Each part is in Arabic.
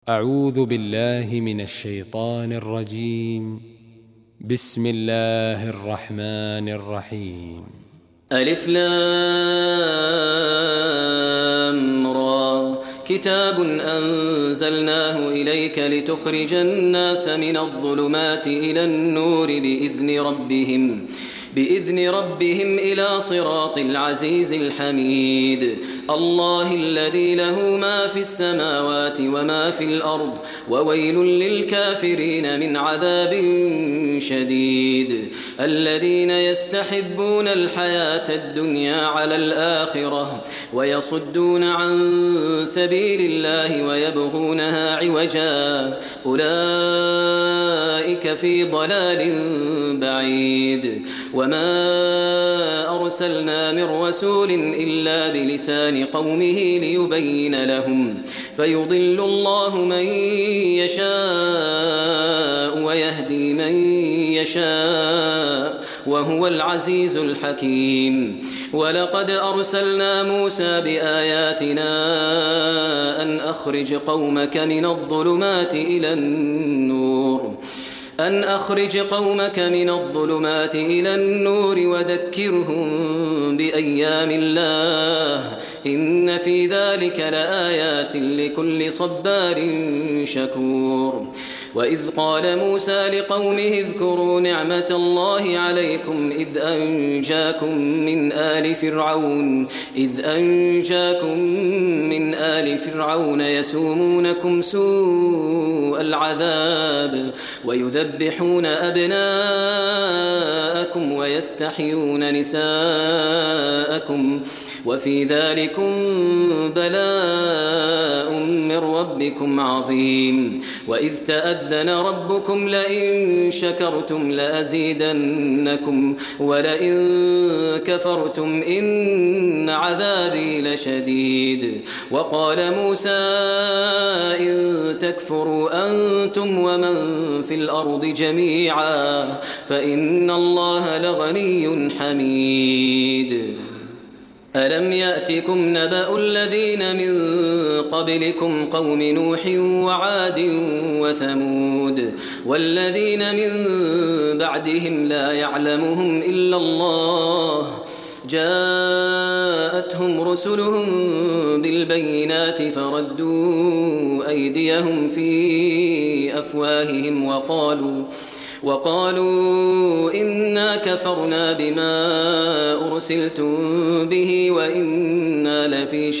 أعوذ بالله من الشيطان الرجيم. بسم الله الرحمن الرحيم. ألف لام را كتاب أنزلناه إليك لتخرج الناس من الظلمات إلى النور بإذن ربهم إلى صراط العزيز الحميد. الله الذي له ما في السماوات وما في الأرض وويل للكافرين من عذاب شديد. الذين يستحبون الحياة الدنيا على الآخرة ويصدون عن سبيل الله ويبغونها عوجا أولئك في ضلال بعيد. وما أرسلنا من رسول إلا بلسان قومه ليبين لهم فيضل الله من يشاء ويهدي من يشاء وهو العزيز الحكيم. ولقد أرسلنا موسى بآياتنا أن أخرج قومك من الظلمات إلى النور وذكرهم بأيام الله إن في ذلك لآيات لكل صبار شكور. وإذ قال موسى لقومه اذكروا نعمة الله عليكم إذ أنجاكم من آل فرعون يسومونكم سوء العذاب ويذبحون أبناءكم ويستحيون نساءكم وفي ذلكم بلاء من ربكم عظيم. وإذ تأذن ربكم لئن شكرتم لأزيدنكم ولئن كفرتم إن عذابي لشديد. وقال موسى إن تكفروا أنتم ومن في الأرض جميعا فإن الله لغني حميد. ألم يأتكم نبأ الذين من قبلكم قوم نوح وعاد وثمود والذين من بعدهم لا يعلمهم إلا الله جاءتهم رسلهم بالبينات فردوا أيديهم في أفواههم وقالوا إنا كفرنا بما أرسلتم به وإنا لفي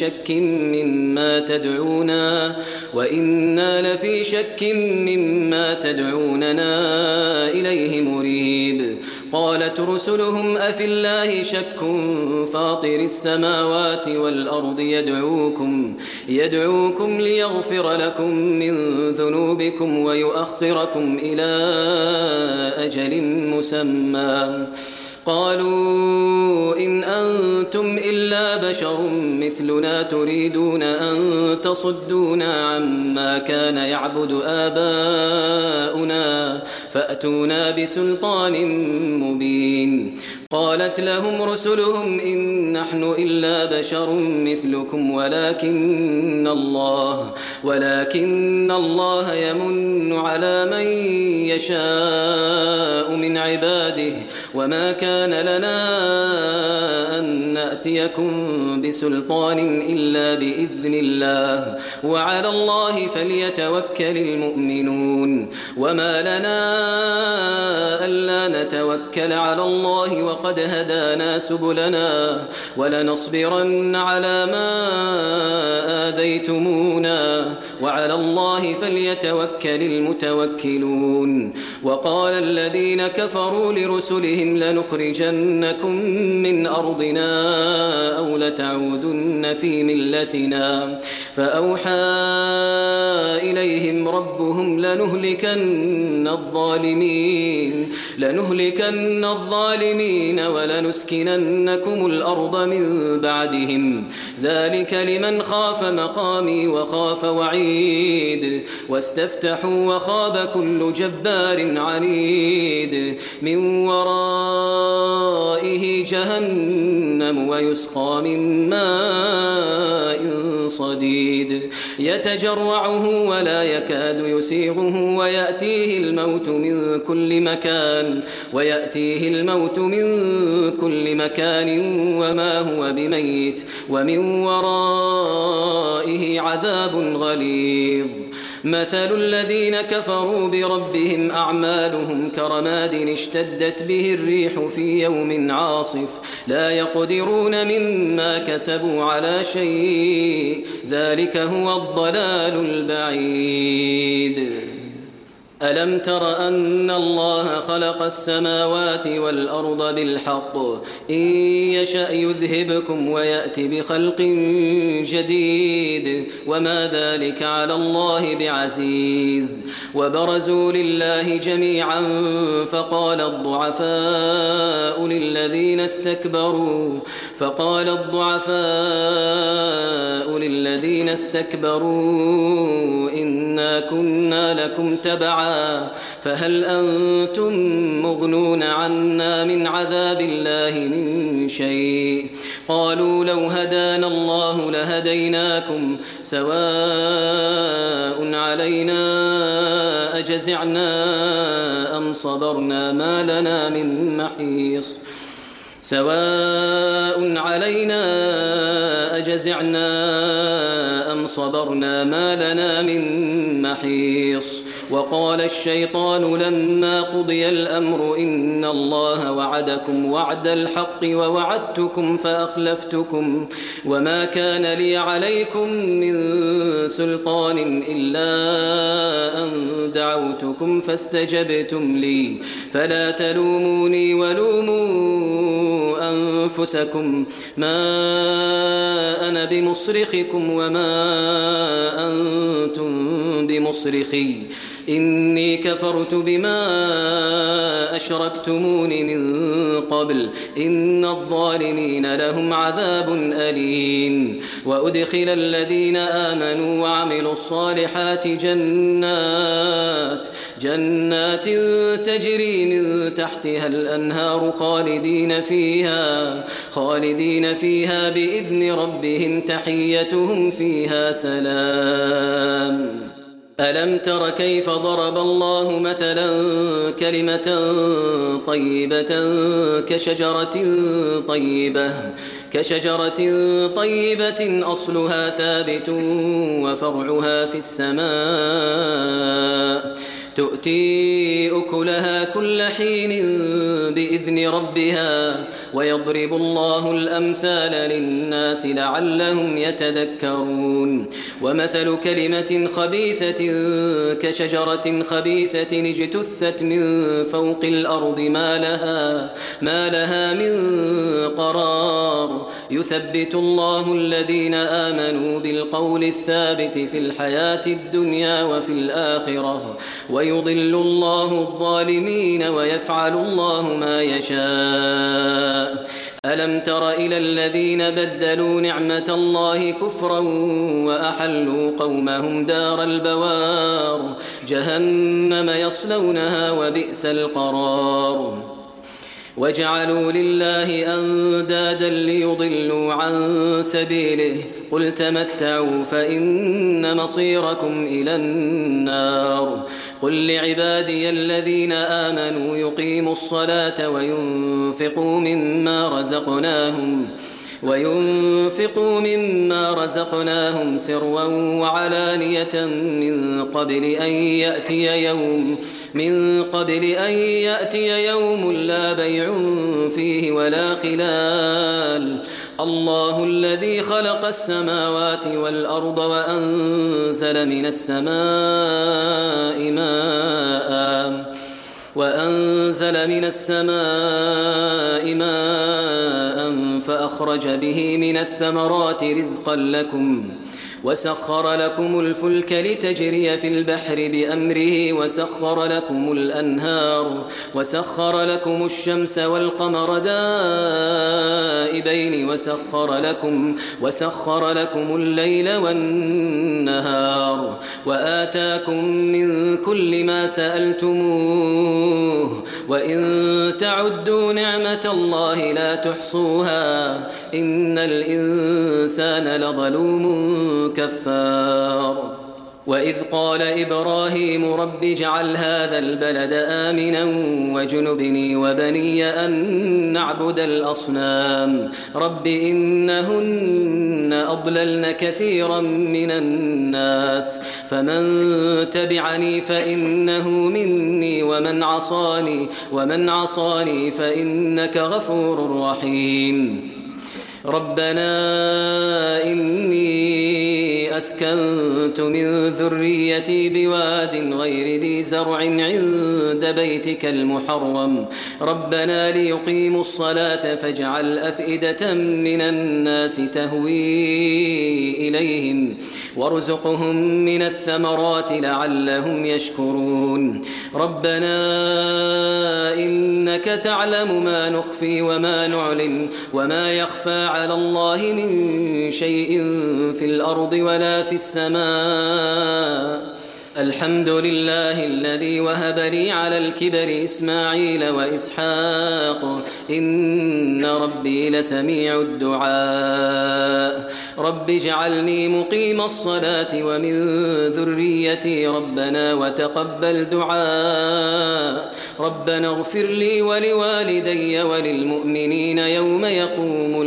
شك مما تدعوننا إليه مريب. قالت رسلهم أفي الله شك فاطر السماوات والأرض يدعوكم ليغفر لكم من ذنوبكم ويؤخركم إلى أجل مسمى. قالوا إن أنتم إلا بشر مثلنا تريدون أن تصدونا عما كان يعبد آباؤنا فأتونا بسلطان مبين. قالت لهم رسلهم إن نحن إلا بشر مثلكم ولكن الله يمن على من يشاء من عباده وما كان لنا أن نأتيكم بسلطان إلا بإذن الله وعلى الله فليتوكل المؤمنون. وما لنا ألا نتوكل على الله وقد هدانا سبلنا ولنصبرن على ما آذيتمونا وعلى الله فليتوكل المتوكلون. وقال الذين كفروا لرسلهم لنخرجنكم من أرضنا أو لتعودن في ملتنا فأوحى إليهم ربهم لنهلكن الظالمين ولنسكننكم الأرض من بعدهم ذلك لمن خاف مقامي وخاف وعيد واستفتحوا وخاب كل جبار عنيد من ورائه جهنم ويسقى من ماء صديد يتجرعه ولا يكاد يسيغه ويأتيه الموت من كل مكان وما هو بميت ومن ورائه عذاب غليظ مثل الذين كفروا بربهم أعمالهم كرماد اشتدت به الريح في يوم عاصف لا يقدرون مما كسبوا على شيء ذلك هو الضلال البعيد ألم تر أن الله خلق السماوات والأرض بالحق إن يشأ يذهبكم ويأتي بخلق جديد وما ذلك على الله بعزيز وبرزوا لله جميعا فقال الضعفاء للذين استكبروا إنا كنا لكم تبعا فهل أنتم مغنون عنا من عذاب الله من شيء قالوا لو هدانا الله لهديناكم سواء علينا أجزعنا أم صبرنا ما لنا من محيص وقال الشيطان لما قضي الأمر إن الله وعدكم وعد الحق ووعدتكم فأخلفتكم وما كان لي عليكم من سلطان إلا أن دعوتكم فاستجبتم لي فلا تلوموني ولوموا أنفسكم ما أنا بمصرخكم وما أنتم بمصرخي إني كفرت بما أشركتمون من قبل إن الظالمين لهم عذاب أليم وأدخل الذين آمنوا وعملوا الصالحات جنات تجري من تحتها الأنهار خالدين فيها بإذن ربهم تحيتهم فيها سلام ألم تر كيف ضرب الله مثلا كلمة طيبة كشجرة طيبة أصلها ثابت وفرعها في السماء تؤتي أكلها كل حين بإذن ربها ويضرب الله الأمثال للناس لعلهم يتذكرون ومثل كلمة خبيثة كشجرة خبيثة اجتثت من فوق الأرض ما لها من قرار يثبت الله الذين آمنوا بالقول الثابت في الحياة الدنيا وفي الآخرة ويضل الله الظالمين ويفعل الله ما يشاء ألم تر إلى الذين بدلوا نعمة الله كفرا وأحلوا قومهم دار البوار جهنم يصلونها وبئس القرار وجعلوا لله أندادا ليضلوا عن سبيله قل تمتعوا فإن مصيركم إلى النار قل لعبادي الذين آمنوا يقيموا الصلاة وينفقوا مما رزقناهم سرا وعلانية من قبل أن يأتي يوم لا بيع فيه ولا خلال الله الذي خلق السماوات والأرض وأنزل من السماء ماء فأخرج به من الثمرات رزقا لكم وسخر لكم الفلك لتجري في البحر بأمره وسخر لكم الأنهار وسخر لكم الشمس والقمر دائبين وسخر لكم الليل والنهار وآتاكم من كل ما سألتموه وإن تعدوا نعمة الله لا تحصوها إن الإنسان لظلوم كفار وإذ قال إبراهيم رب اجعل هذا البلد آمنا وجنبني وبني أن نعبد الأصنام رب إنهن أضللن كثيرا من الناس فمن تبعني فإنه مني ومن عصاني فإنك غفور رحيم ربنا إني أسكنت من ذريتي بواد غير ذي زرع عند بيتك المحرم ربنا ليقيموا الصلاة فاجعل أفئدة من الناس تهوي إليهم وارزقهم من الثمرات لعلهم يشكرون ربنا إنك تعلم ما نخفي وما نعلن وما يخفى على الله من شيء في الأرض ولا في السماء الحمد لله الذي وهب لي على الكبر إسماعيل وإسحاق إن ربي لسميع الدعاء رب اجعلني مقيم الصلاة ومن ذريتي ربنا وتقبل دعاء ربنا اغفر لي ولوالدي وللمؤمنين يوم يقوم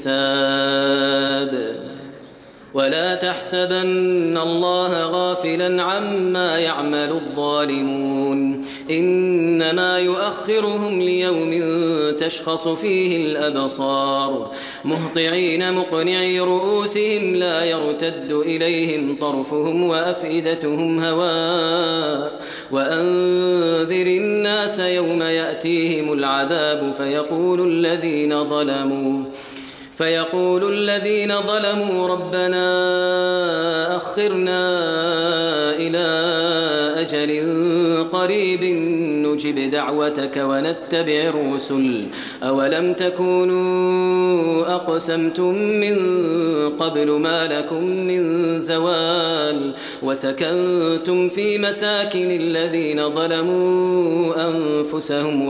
الحساب ولا تحسبن الله غافلا عما يعمل الظالمون إنما يؤخرهم ليوم تشخص فيه الأبصار مهطعين مقنعي رؤوسهم لا يرتد إليهم طرفهم وأفئدتهم هواء وأنذر الناس يوم يأتيهم العذاب فيقول الذين ظلموا ربنا أخرنا إلى أجل قريب نجب دعوتك ونتبع الرسل أولم تكونوا أقسمتم من قبل ما لكم من زوال وسكنتم في مساكن الذين ظلموا أنفسهم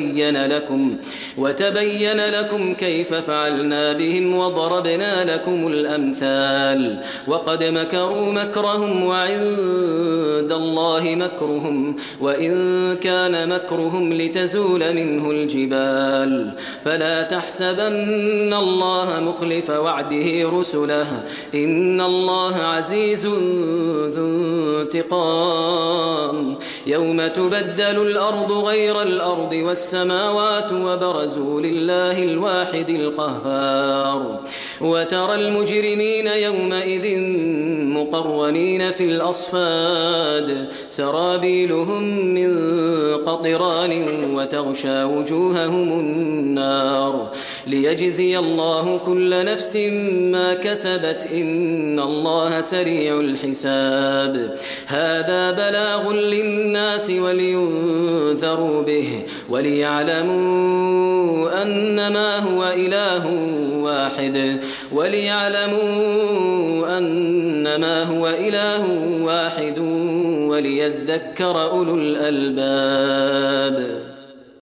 وتبين لكم كيف فعلنا بهم وضربنا لكم الأمثال وقد مكروا مكرهم وعند الله مكرهم وإن كان مكرهم لتزول منه الجبال فلا تحسبن الله مخلف وعده رسله إن الله عزيز ذو انتقام يوم تبدل الأرض غير الأرض والسماوات وبرزوا لله الواحد القهار وترى المجرمين يومئذ مقرنين في الأصفاد سرابيلهم من قطران وتغشى وجوههم النار ليجزي الله كل نفس ما كسبت إن الله سريع الحساب هذا بلاغ للناس ولينذروا به وليعلموا أنما هو إله واحد وليذكر أولو الألباب